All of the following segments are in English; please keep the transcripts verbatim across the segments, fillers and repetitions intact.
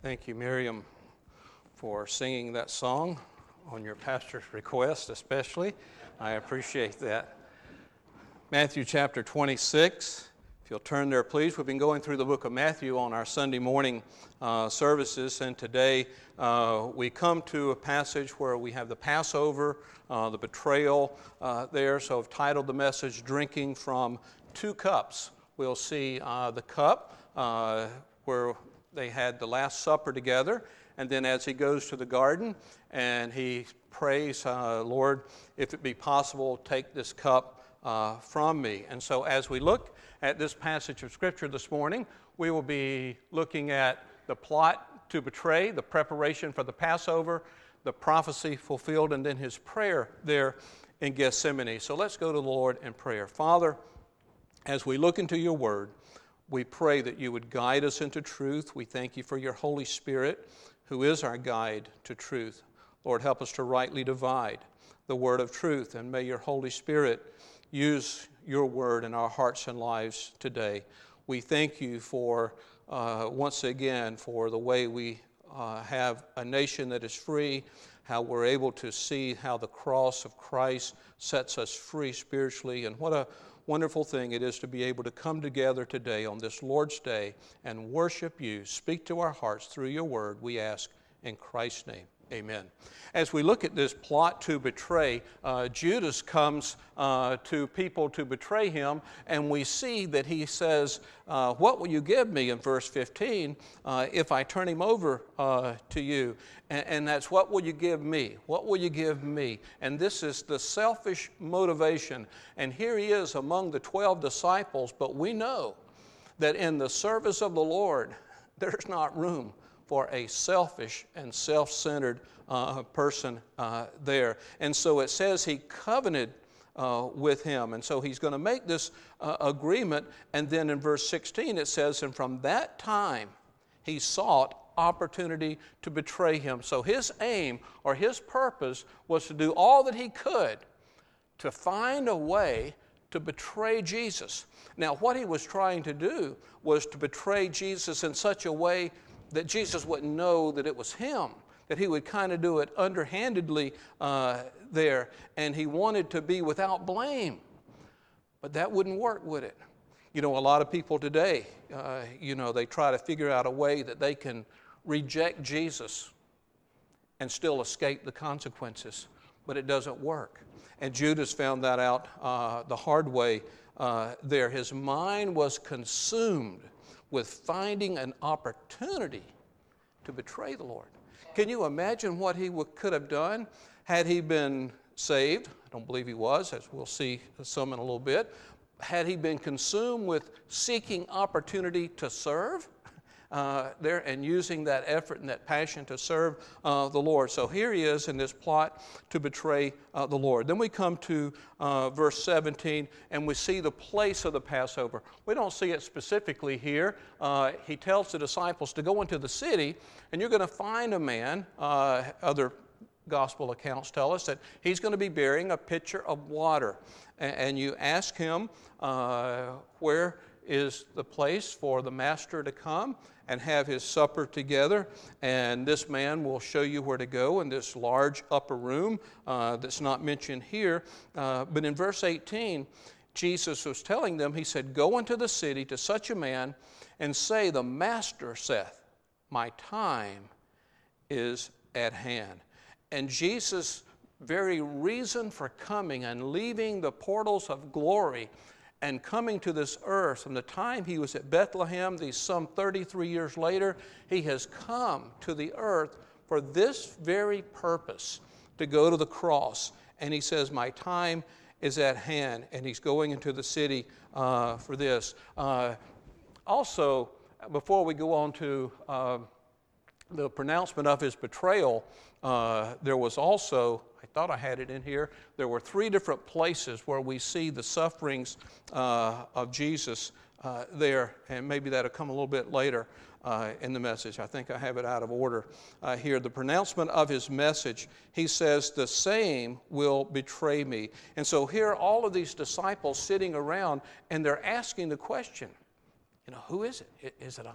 Thank you, Miriam, for singing that song on your pastor's request especially. I appreciate that. Matthew chapter twenty-six. If you'll turn there, please. We've been going through the book of Matthew on our Sunday morning uh, services, and today uh, we come to a passage where we have the Passover, uh, the betrayal uh, there. So I've titled the message, Drinking from Two Cups. We'll see uh, the cup uh, where they had the Last Supper together, and then as he goes to the garden and he prays, uh, Lord, if it be possible, take this cup uh, from me. And so as we look at this passage of Scripture this morning, we will be looking at the plot to betray, the preparation for the Passover, the prophecy fulfilled, and then his prayer there in Gethsemane. So let's go to the Lord in prayer. Father, as we look into your word, we pray that you would guide us into truth. We thank you for your Holy Spirit, who is our guide to truth. Lord, help us to rightly divide the word of truth, and may your Holy Spirit use your word in our hearts and lives today. We thank you for, uh, once again, for the way we uh, have a nation that is free, how we're able to see how the cross of Christ sets us free spiritually, and what a wonderful thing it is to be able to come together today on this Lord's Day and worship you. Speak to our hearts through your word, we ask in Christ's name. Amen. As we look at this plot to betray, uh, Judas comes uh, to people to betray him, and we see that he says, uh, what will you give me, in verse fifteen, uh, if I turn him over uh, to you? And, and that's, what will you give me? What will you give me? And this is the selfish motivation. And here he is among the twelve disciples, but we know that in the service of the Lord, there's not room for a selfish and self-centered uh, person uh, there. And so it says he covenanted uh, with him. And so he's going to make this uh, agreement. And then in verse sixteen it says, and from that time he sought opportunity to betray him. So his aim or his purpose was to do all that he could to find a way to betray Jesus. Now, what he was trying to do was to betray Jesus in such a way that Jesus wouldn't know that it was him, that he would kind of do it underhandedly uh, there, and he wanted to be without blame. But that wouldn't work, would it? You know, a lot of people today, uh, you know, they try to figure out a way that they can reject Jesus and still escape the consequences, but it doesn't work. And Judas found that out uh, the hard way uh, there. His mind was consumed with finding an opportunity to betray the Lord. Can you imagine what he w- could have done had he been saved? I don't believe he was, as we'll see some in a little bit. Had he been consumed with seeking opportunity to serve uh, there and using that effort and that passion to serve uh, the Lord. So here he is in this plot to betray uh, the Lord. Then we come to uh, verse seventeen, and we see the place of the Passover. We don't see it specifically here. Uh, he tells the disciples to go into the city, and you're going to find a man, uh, other gospel accounts tell us that he's going to be bearing a pitcher of water. And, and you ask him, uh, where is the place for the master to come and have his supper together? And this man will show you where to go in this large upper room uh, that's not mentioned here. Uh, but in verse eighteen, Jesus was telling them, he said, go into the city to such a man and say, the master saith, my time is at hand. And Jesus' very reason for coming and leaving the portals of glory and coming to this earth, from the time he was at Bethlehem, these some thirty-three years later, he has come to the earth for this very purpose, to go to the cross. And he says, my time is at hand, and he's going into the city uh, for this. Uh, also, before we go on to uh, the pronouncement of his betrayal, uh, there was also, I thought I had it in here, there were three different places where we see the sufferings uh, of Jesus uh, there, and maybe that'll come a little bit later uh, in the message. I think I have it out of order uh, here. The pronouncement of his message, he says, the same will betray me. And so here all of these disciples sitting around, and they're asking the question, you know, who is it? Is it I?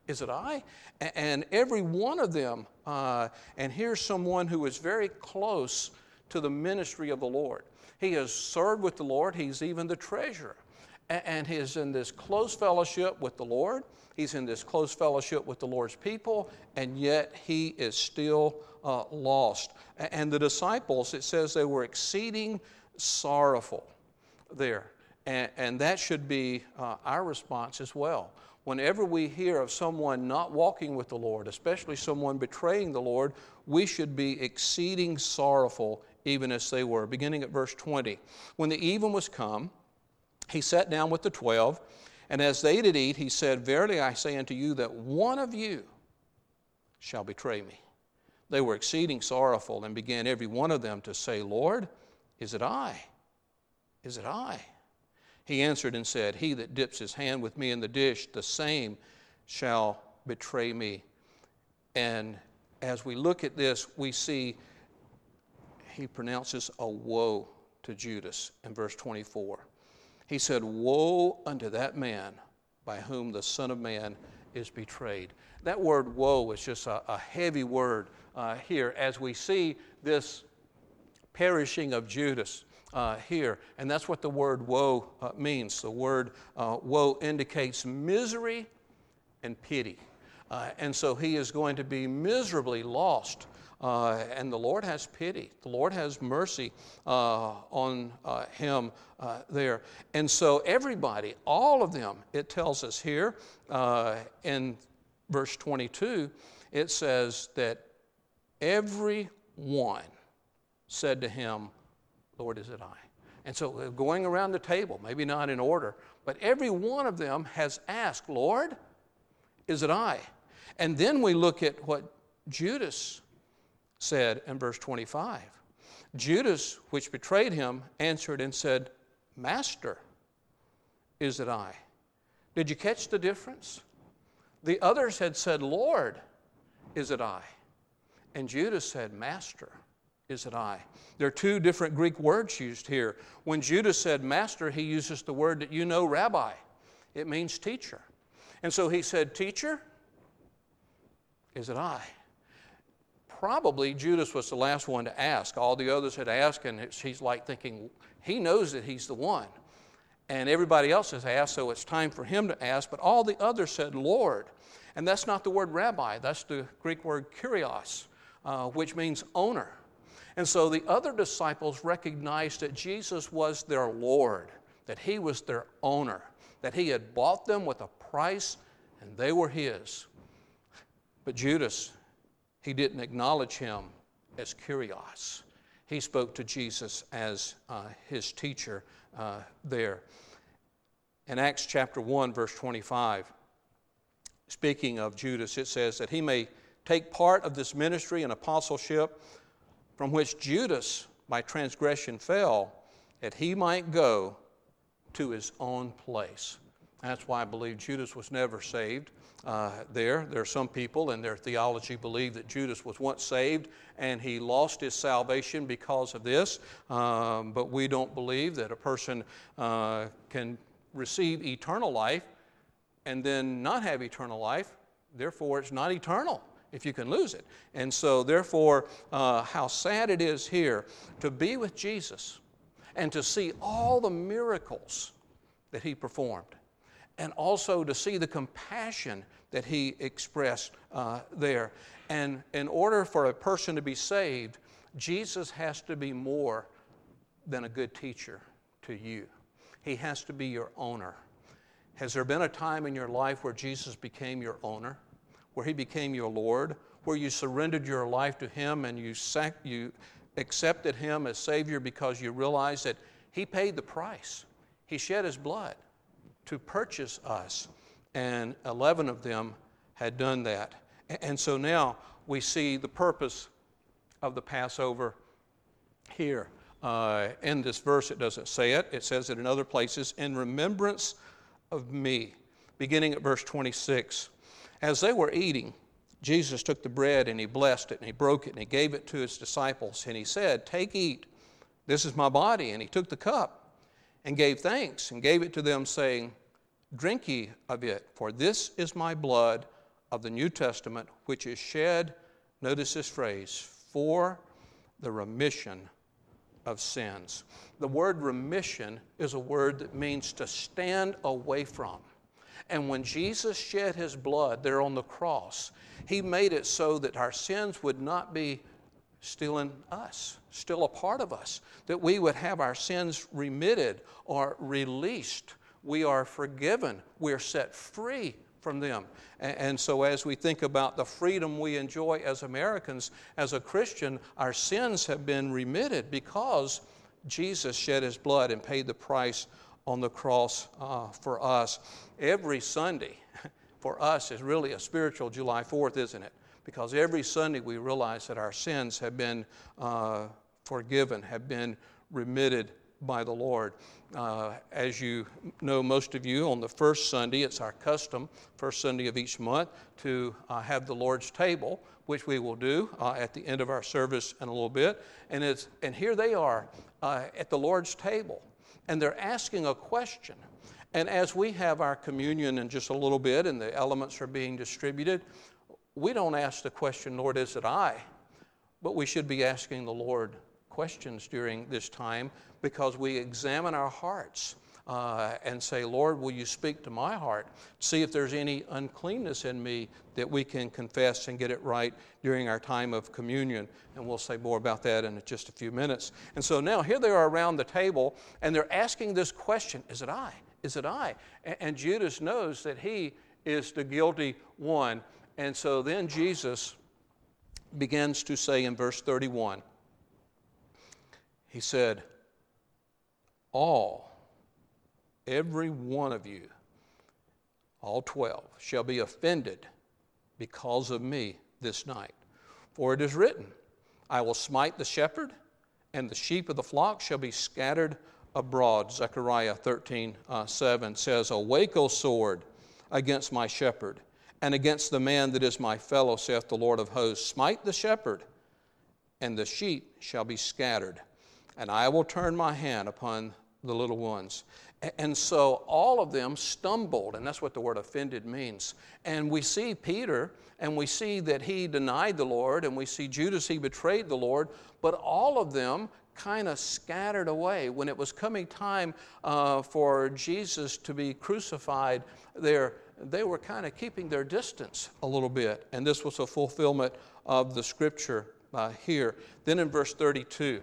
Is it I? And every one of them, uh, and here's someone who is very close to the ministry of the Lord. He has served with the Lord. He's even the treasurer. And he's in this close fellowship with the Lord. He's in this close fellowship with the Lord's people, and yet he is still uh, lost. And the disciples, it says they were exceeding sorrowful there. And, and that should be uh, our response as well. Whenever we hear of someone not walking with the Lord, especially someone betraying the Lord, we should be exceeding sorrowful, even as they were. Beginning at verse twenty. When the even was come, he sat down with the twelve, and as they did eat, he said, Verily I say unto you that one of you shall betray me. They were exceeding sorrowful, and began every one of them to say, Lord, is it I? Is it I? He answered and said, He that dips his hand with me in the dish, the same shall betray me. And as we look at this, we see he pronounces a woe to Judas in verse twenty-four. He said, Woe unto that man by whom the Son of Man is betrayed. That word woe is just a, a heavy word uh, here as we see this perishing of Judas uh, here. And that's what the word woe uh, means. The word uh, woe indicates misery and pity. Uh, and so he is going to be miserably lost. Uh, and the Lord has pity. The Lord has mercy uh, on uh, him uh, there. And so everybody, all of them, it tells us here uh, in verse twenty-two, it says that every one said to him, Lord, is it I? And so going around the table, maybe not in order, but every one of them has asked, Lord, is it I? And then we look at what Judas said in verse twenty-five. Judas, which betrayed him, answered and said, Master, is it I? Did you catch the difference? The others had said, Lord, is it I? And Judas said, Master, is it I? There are two different Greek words used here. When Judas said master, he uses the word that you know, rabbi. It means teacher. And so he said, Teacher, is it I? Probably Judas was the last one to ask. All the others had asked, and he's like thinking, he knows that he's the one. And everybody else has asked, so it's time for him to ask. But all the others said, Lord. And that's not the word rabbi. That's the Greek word kurios, uh, which means owner. And so the other disciples recognized that Jesus was their Lord, that he was their owner, that he had bought them with a price, and they were his. But Judas, he didn't acknowledge him as kurios. He spoke to Jesus as uh, his teacher uh, there. In Acts chapter one, verse twenty-five, speaking of Judas, it says that he may take part of this ministry and apostleship from which Judas by transgression fell, that he might go to his own place. That's why I believe Judas was never saved. Uh, there, there are some people in their theology believe that Judas was once saved and he lost his salvation because of this. Um, but we don't believe that a person uh, can receive eternal life and then not have eternal life. Therefore, it's not eternal if you can lose it. And so, therefore, uh, how sad it is here to be with Jesus and to see all the miracles that he performed, and also to see the compassion that he expressed uh, there. And in order for a person to be saved, Jesus has to be more than a good teacher to you. He has to be your owner. Has there been a time in your life where Jesus became your owner, where he became your Lord, where you surrendered your life to him and you sac- you accepted him as Savior because you realized that he paid the price? He shed his blood to purchase us, and eleven of them had done that. And so now we see the purpose of the Passover here. Uh, in this verse, it doesn't say it. It says it in other places, in remembrance of me. Beginning at verse twenty-six. As they were eating, Jesus took the bread and he blessed it and he broke it and he gave it to his disciples. And he said, Take, eat, this is my body. And he took the cup and gave thanks and gave it to them, saying, Drink ye of it, for this is my blood of the New Testament, which is shed, notice this phrase, for the remission of sins. The word remission is a word that means to stand away from. And when Jesus shed his blood there on the cross, he made it so that our sins would not be still in us, still a part of us, that we would have our sins remitted or released. We are forgiven. We are set free from them. And so as we think about the freedom we enjoy as Americans, as a Christian, our sins have been remitted because Jesus shed his blood and paid the price on the cross uh, for us. Every Sunday for us is really a spiritual July fourth, isn't it? Because every Sunday we realize that our sins have been uh, forgiven, have been remitted by the Lord. Uh, as you know, most of you, on the first Sunday, it's our custom, first Sunday of each month, to uh, have the Lord's table, which we will do uh, at the end of our service in a little bit. And it's and here they are uh, at the Lord's table, and they're asking a question. And as we have our communion in just a little bit and the elements are being distributed, we don't ask the question, Lord, is it I? But we should be asking the Lord questions during this time, because we examine our hearts uh, and say, Lord, will you speak to my heart? See if there's any uncleanness in me that we can confess and get it right during our time of communion. And we'll say more about that in just a few minutes. And so now here they are around the table, and they're asking this question, is it I? Is it I? And, and Judas knows that he is the guilty one. And so then Jesus begins to say in verse thirty-one, he said, all, every one of you, all twelve, shall be offended because of me this night. For it is written, I will smite the shepherd, and the sheep of the flock shall be scattered abroad. Zechariah thirteen seven says, awake, O sword, against my shepherd, and against the man that is my fellow, saith the Lord of hosts. Smite the shepherd, and the sheep shall be scattered, and I will turn my hand upon the little ones. And so all of them stumbled, and that's what the word offended means. And we see Peter, and we see that he denied the Lord, and we see Judas, he betrayed the Lord, but all of them kind of scattered away. When it was coming time uh, for Jesus to be crucified, there they were kind of keeping their distance a little bit. And this was a fulfillment of the scripture uh, here. Then in verse thirty-two,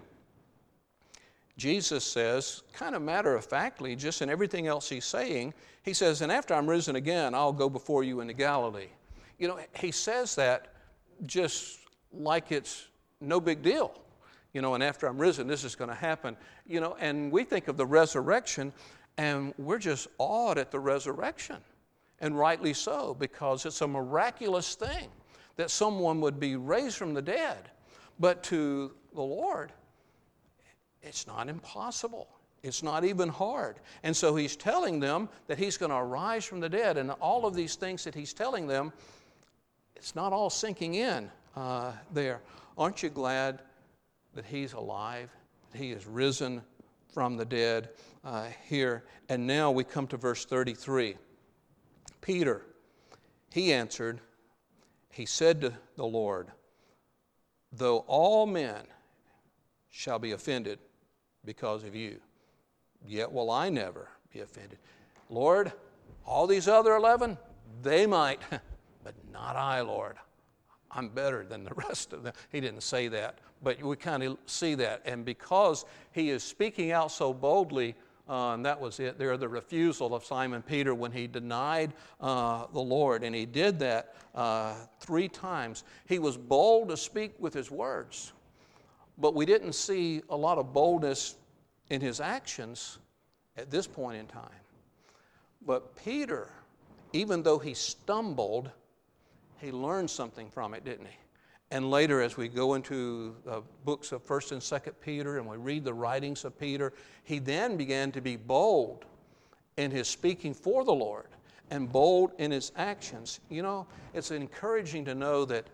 Jesus says, kind of matter-of-factly, just in everything else he's saying, he says, and after I'm risen again, I'll go before you into Galilee. You know, he says that just like it's no big deal. You know, and after I'm risen, this is going to happen. You know, and we think of the resurrection, and we're just awed at the resurrection. And rightly so, because it's a miraculous thing that someone would be raised from the dead. But to the Lord, it's not impossible. It's not even hard. And so he's telling them that he's going to arise from the dead. And all of these things that he's telling them, it's not all sinking in uh, there. Aren't you glad that he's alive, that he is risen from the dead uh, here? And now we come to verse thirty-three. Peter, he answered, he said to the Lord, though all men shall be offended because of you, yet will I never be offended. Lord, all these other eleven, they might, but not I, Lord. I'm better than the rest of them. He didn't say that, but we kind of see that. And because he is speaking out so boldly, uh, and that was it there, the refusal of Simon Peter when he denied uh, the Lord. And he did that uh, three times. He was bold to speak with his words, but we didn't see a lot of boldness in his actions at this point in time. But Peter, even though he stumbled, he learned something from it, didn't he? And later, as we go into the books of First and Second Peter and we read the writings of Peter, he then began to be bold in his speaking for the Lord and bold in his actions. You know, it's encouraging to know that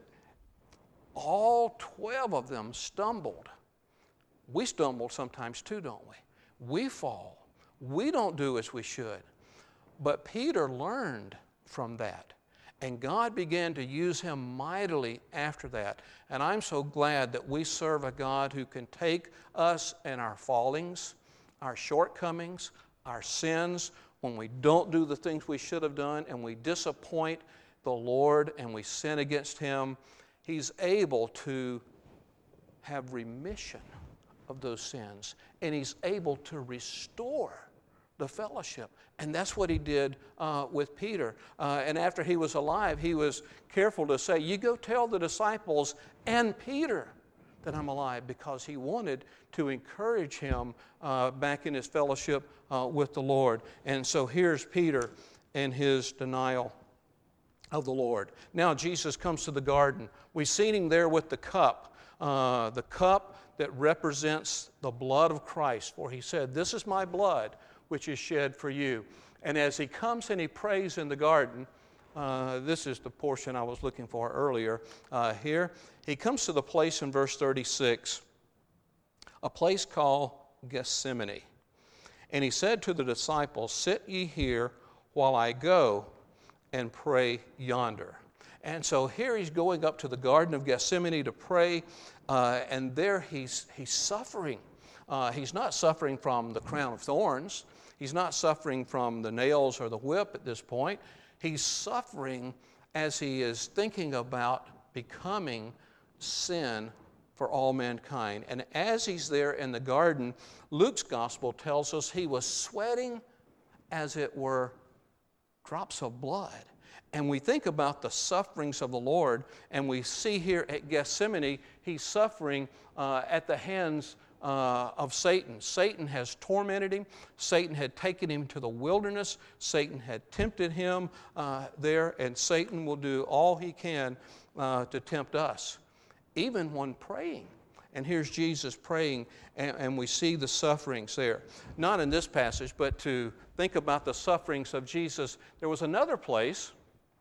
all twelve of them stumbled. We stumble sometimes too, don't we? We fall. We don't do as we should. But Peter learned from that. And God began to use him mightily after that. And I'm so glad that we serve a God who can take us and our fallings, our shortcomings, our sins, when we don't do the things we should have done and we disappoint the Lord and we sin against him. He's able to have remission of those sins, and he's able to restore the fellowship. And that's what he did uh, with Peter. Uh, and after he was alive, he was careful to say, you go tell the disciples and Peter that I'm alive, because he wanted to encourage him uh, back in his fellowship uh, with the Lord. And so here's Peter and his denial of the Lord. Now Jesus comes to the garden. We've seen him there with the cup, uh, the cup that represents the blood of Christ. For he said, this is my blood, which is shed for you. And as he comes and he prays in the garden, uh, this is the portion I was looking for earlier uh, here. He comes to the place in verse thirty-six, a place called Gethsemane. And he said to the disciples, sit ye here while I go and pray yonder. And so here he's going up to the Garden of Gethsemane to pray, uh, and there he's, he's suffering. Uh, he's not suffering from the crown of thorns. He's not suffering from the nails or the whip at this point. He's suffering as he is thinking about becoming sin for all mankind. And as he's there in the garden, Luke's gospel tells us he was sweating as it were drops of blood. And we think about the sufferings of the Lord, and we see here at Gethsemane, he's suffering uh, at the hands uh, of Satan. Satan has tormented him. Satan had taken him to the wilderness. Satan had tempted him uh, there, and Satan will do all he can uh, to tempt us, even when praying. And here's Jesus praying, and, and we see the sufferings there. Not in this passage, but to think about the sufferings of Jesus. There was another place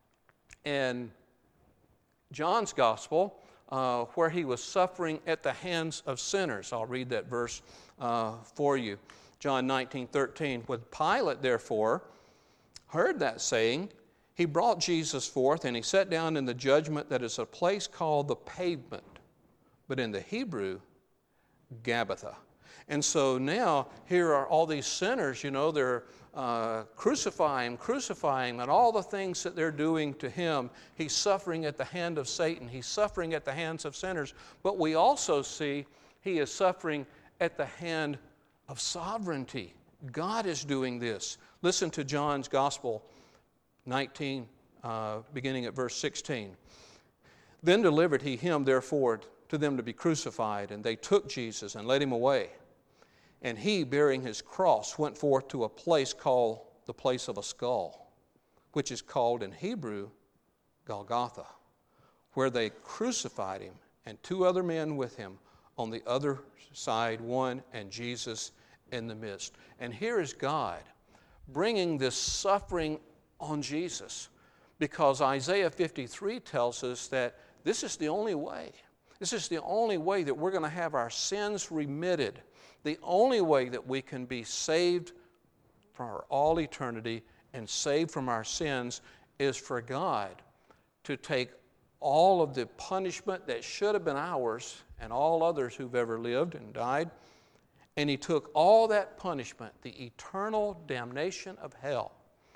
in John's gospel uh, where he was suffering at the hands of sinners. I'll read that verse uh, for you. John nineteen thirteen. When Pilate, therefore, heard that saying, he brought Jesus forth, and he sat down in the judgment that is a place called the Pavement, but in the Hebrew, Gabbatha. And so now here are all these sinners, you know, they're uh, crucifying, crucifying, and all the things that they're doing to him. He's suffering at the hand of Satan. He's suffering at the hands of sinners. But we also see he is suffering at the hand of sovereignty. God is doing this. Listen to John's Gospel nineteen, uh, beginning at verse sixteen. Then delivered he him, therefore, to them to be crucified, and they took Jesus and led him away. And he, bearing his cross, went forth to a place called the place of a skull, which is called in Hebrew Golgotha, where they crucified him, and two other men with him on the other side, one and Jesus in the midst. And here is God bringing this suffering on Jesus, because Isaiah fifty-three tells us that this is the only way. This is the only way that we're going to have our sins remitted. The only way that we can be saved for all eternity and saved from our sins is for God to take all of the punishment that should have been ours and all others who've ever lived and died, and he took all that punishment, the eternal damnation of hell,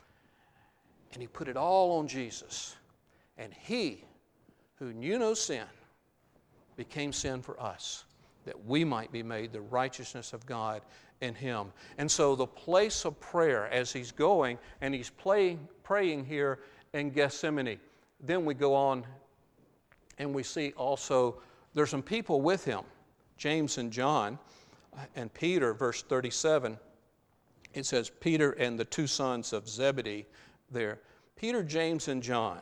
and he put it all on Jesus. And he, who knew no sin, became sin for us, that we might be made the righteousness of God in him. And so the place of prayer, as he's going, and he's playing, praying here in Gethsemane, then we go on and we see also there's some people with him, James and John and Peter, verse thirty-seven. It says, Peter and the two sons of Zebedee there. Peter, James, and John.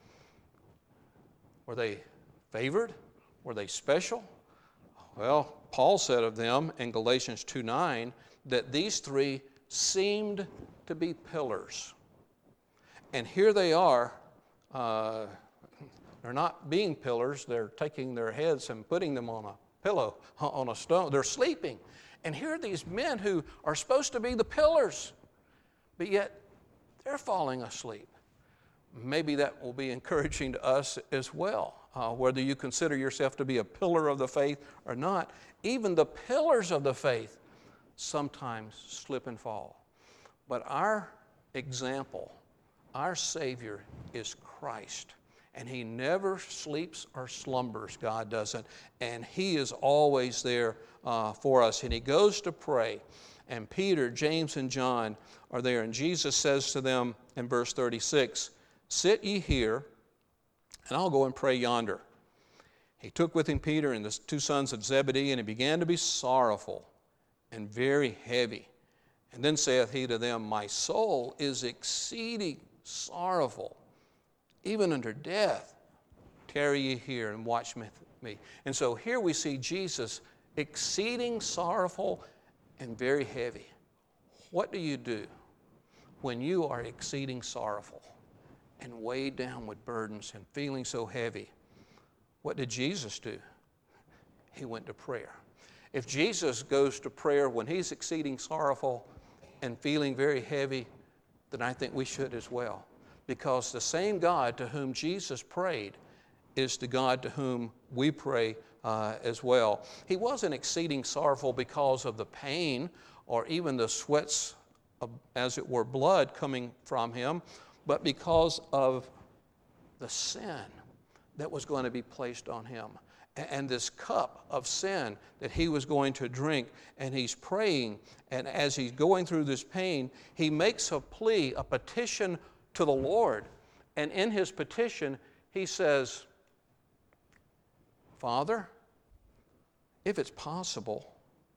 Were they favored? Were they special? Well, Paul said of them in Galatians two nine that these three seemed to be pillars. And here they are. Uh, they're not being pillars. They're taking their heads and putting them on a pillow, on a stone. They're sleeping. And here are these men who are supposed to be the pillars, but yet they're falling asleep. maybe that will be encouraging to us as well. Uh, whether you consider yourself to be a pillar of the faith or not, even the pillars of the faith sometimes slip and fall. But our example, our Savior is Christ. And He never sleeps or slumbers, God doesn't. And He is always there uh, for us. And He goes to pray. And Peter, James, and John are there. And Jesus says to them in verse thirty-six, "Sit ye here, and I'll go and pray yonder." He took with him Peter and the two sons of Zebedee, and he began to be sorrowful and very heavy. And then saith he to them, "My soul is exceeding sorrowful, even unto death. Tarry ye here and watch with me." And so here we see Jesus exceeding sorrowful and very heavy. What do you do when you are exceeding sorrowful and weighed down with burdens and feeling so heavy? What did Jesus do? He went to prayer. If Jesus goes to prayer when He's exceeding sorrowful and feeling very heavy, then I think we should as well. Because the same God to whom Jesus prayed is the God to whom we pray uh, as well. He wasn't exceeding sorrowful because of the pain or even the sweats of, as it were, blood coming from Him, but because of the sin that was going to be placed on Him. And this cup of sin that He was going to drink, and He's praying, and as He's going through this pain, He makes a plea, a petition to the Lord. And in His petition, He says, "Father, if it's possible,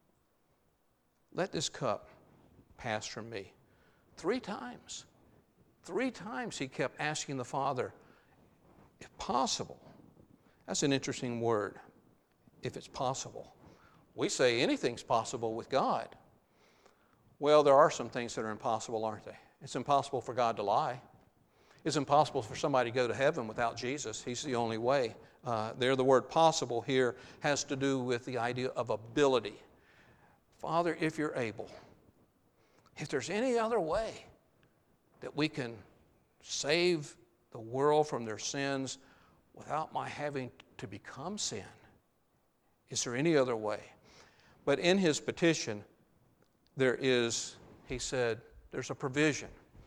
let this cup pass from me." Three times. Three times He kept asking the Father, if possible. That's an interesting word, if it's possible. We say anything's possible with God. Well, there are some things that are impossible, aren't they? It's impossible for God to lie. It's impossible for somebody to go to heaven without Jesus. He's the only way. Uh, there, the word possible here has to do with the idea of ability. Father, if you're able, if there's any other way that we can save the world from their sins without my having to become sin, is there any other way? But in His petition, there is, He said, there's a provision.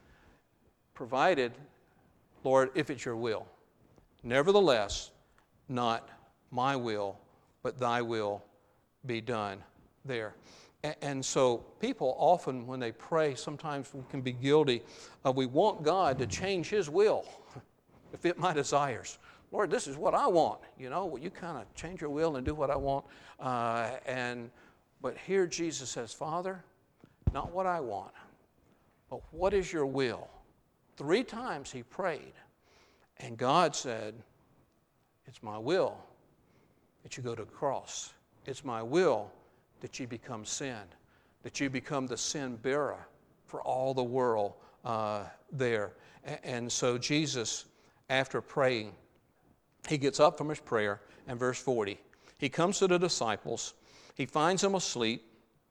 Provided, Lord, if it's your will. Nevertheless, not my will, but thy will be done there. And so people often, when they pray, sometimes we can be guilty of we want God to change His will to fit my desires. Lord, this is what I want. You know, will you kind of change your will and do what I want? Uh, and but here Jesus says, Father, not what I want, but what is your will? Three times He prayed, and God said, it's my will that you go to the cross. It's my will that you become sin, that you become the sin bearer for all the world uh, there. And so Jesus, after praying, He gets up from His prayer, and verse forty, He comes to the disciples. He finds them asleep.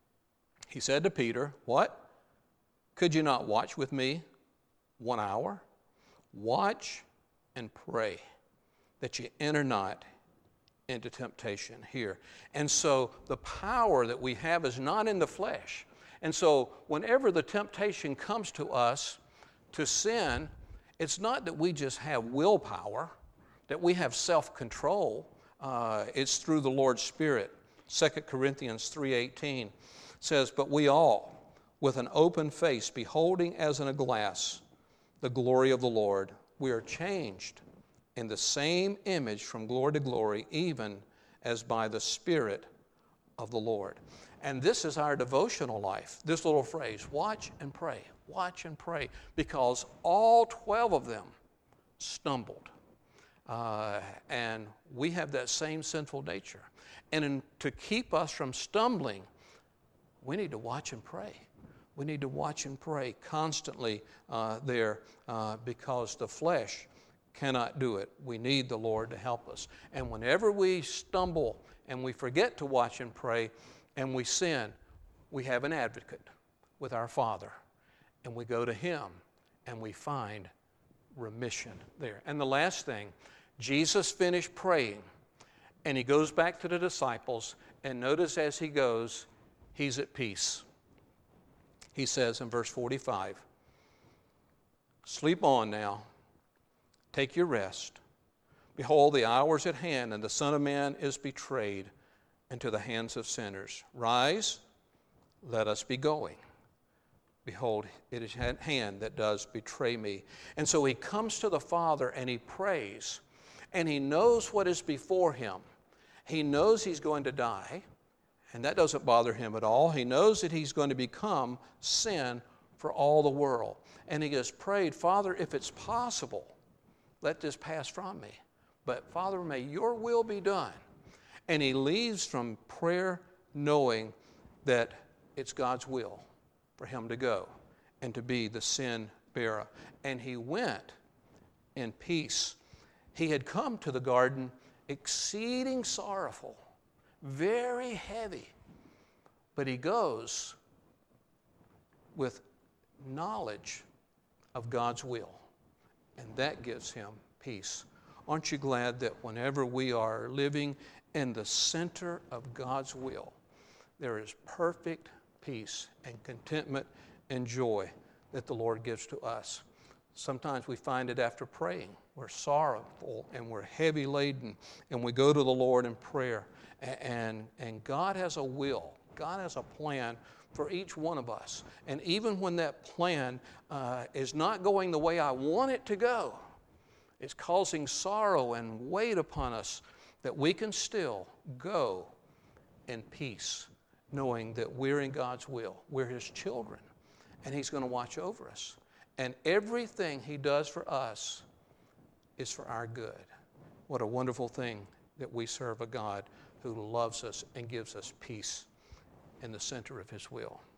He said to Peter, what? Could you not watch with me one hour? Watch and pray that you enter not into temptation here. And so the power that we have is not in the flesh. And so whenever the temptation comes to us to sin, it's not that we just have willpower, that we have self-control. Uh, it's through the Lord's Spirit. Second Corinthians three eighteen says, but we all, with an open face, beholding as in a glass the glory of the Lord, we are changed in the same image from glory to glory, even as by the Spirit of the Lord. And this is our devotional life, this little phrase, watch and pray, watch and pray, because all twelve of them stumbled. Uh, and we have that same sinful nature. And in, to keep us from stumbling, we need to watch and pray. We need to watch and pray constantly uh, there uh, because the flesh cannot do it. We need the Lord to help us. And whenever we stumble and we forget to watch and pray and we sin, we have an advocate with our Father. And we go to Him and we find remission there. And the last thing, Jesus finished praying, and he goes back to the disciples, and notice as he goes, he's at peace. He says in verse forty-five, "Sleep on now, take your rest. Behold, the hour is at hand, and the Son of Man is betrayed into the hands of sinners. Rise, let us be going. Behold, it is at hand that does betray me." And so he comes to the Father and he prays, and he knows what is before him. He knows he's going to die, and that doesn't bother him at all. He knows that he's going to become sin for all the world. And he has prayed, "Father, if it's possible, let this pass from me. But Father, may your will be done." And he leaves from prayer knowing that it's God's will for him to go and to be the sin bearer. And he went in peace. He had come to the garden exceeding sorrowful, very heavy. But he goes with knowledge of God's will, and that gives him peace. Aren't you glad that whenever we are living in the center of God's will, there is perfect peace and contentment and joy that the Lord gives to us? Sometimes we find it after praying. We're sorrowful and we're heavy laden, and we go to the Lord in prayer. And, and God has a will. God has a plan for each one of us. And even when that plan uh, is not going the way I want it to go, it's causing sorrow and weight upon us, that we can still go in peace, knowing that we're in God's will. We're his children, and he's going to watch over us. And everything he does for us is for our good. What a wonderful thing that we serve a God who loves us and gives us peace in the center of his will.